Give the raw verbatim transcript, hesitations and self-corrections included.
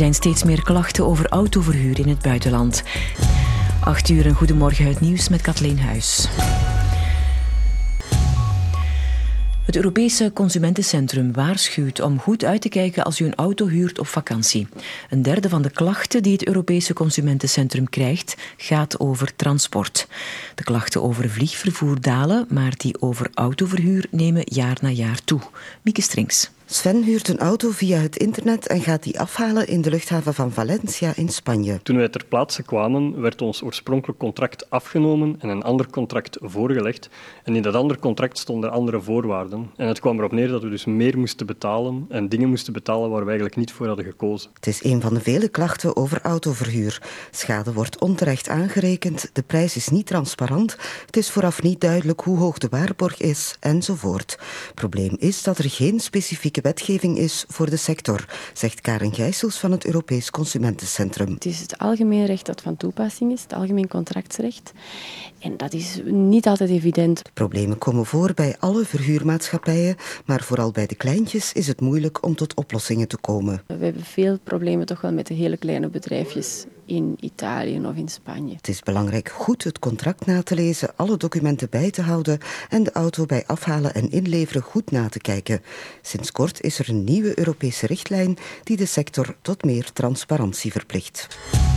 zijn steeds meer klachten over autoverhuur in het buitenland. Acht uur, een goedemorgen uit nieuws met Kathleen Huis. Het Europese Consumentencentrum waarschuwt om goed uit te kijken als u een auto huurt op vakantie. Een derde van de klachten die het Europese Consumentencentrum krijgt, gaat over transport. De klachten over vliegvervoer dalen, maar die over autoverhuur nemen jaar na jaar toe. Mieke Strings. Sven huurt een auto via het internet en gaat die afhalen in de luchthaven van Valencia in Spanje. Toen wij ter plaatse kwamen, werd ons oorspronkelijk contract afgenomen en een ander contract voorgelegd. En in dat andere contract stonden andere voorwaarden. En het kwam erop neer dat we dus meer moesten betalen en dingen moesten betalen waar we eigenlijk niet voor hadden gekozen. Het is een van de vele klachten over autoverhuur. Schade wordt onterecht aangerekend, de prijs is niet transparant, het is vooraf niet duidelijk hoe hoog de waarborg is, enzovoort. Probleem is dat er geen specifieke wetgeving is voor de sector, zegt Karen Gijsels van het Europees Consumentencentrum. Het is het algemeen recht dat van toepassing is, het algemeen contractsrecht. En dat is niet altijd evident. Problemen komen voor bij alle verhuurmaatschappijen, maar vooral bij de kleintjes is het moeilijk om tot oplossingen te komen. We hebben veel problemen toch wel met de hele kleine bedrijfjes in Italië of in Spanje. Het is belangrijk goed het contract na te lezen, alle documenten bij te houden en de auto bij afhalen en inleveren goed na te kijken. Sinds kort is er een nieuwe Europese richtlijn die de sector tot meer transparantie verplicht.